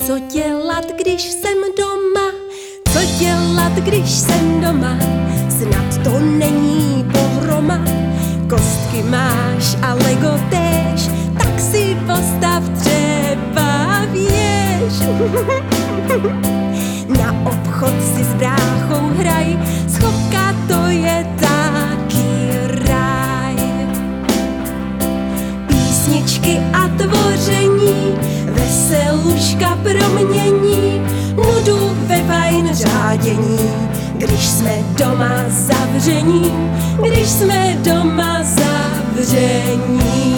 Co dělat, když jsem doma? Co dělat, když jsem doma? Snad to není pohroma. Kostky máš a Lego též, tak si postav třeba věž. Na obchod si s bráchou hraj, schopka to je taky ráj. Písničky a tvoření, veseluška promění, nudu ve fajn řádění, když jsme doma zavření, když jsme doma zavření.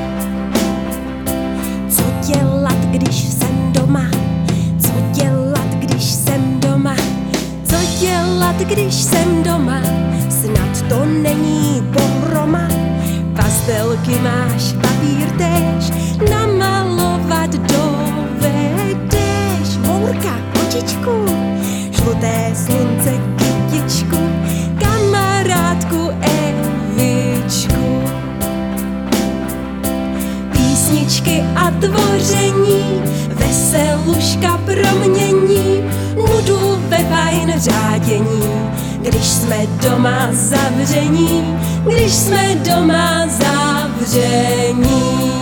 Co dělat, když jsem doma? Co dělat, když jsem doma? Co dělat, když jsem doma? Snad to není pohroma. Pastelky máš, papír též, namalovat dovedeš. Mourka, kočičku, žluté slunce, kytičku, kamarádku Evičku. Písničky a tvoření, veseluška promění, nudu ve fajn řádění, když jsme doma zavření, když jsme doma zavření.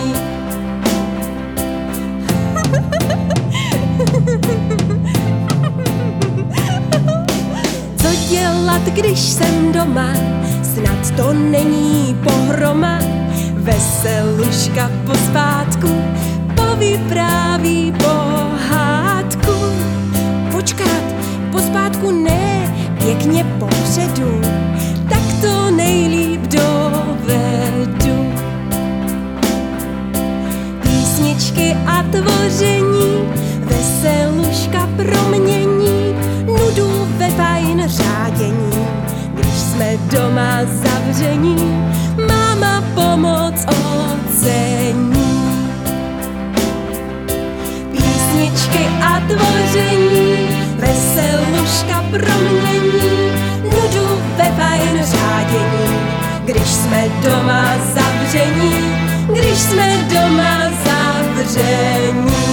Co dělat, když jsem doma? Snad to není pohroma. Veseluška pospátku povypráví pohádku. Počkat, pospátku ne, pěkně popředu, tak to nejlíp dovedu. Písničky a tvoření, veseluška promění, nudu ve fajn řádění, když jsme doma zavření, máma pomoc ocení. Písničky a tvoření, veseluška promění, nudu ve fajn řádění, když jsme doma zavření, když jsme doma zavření.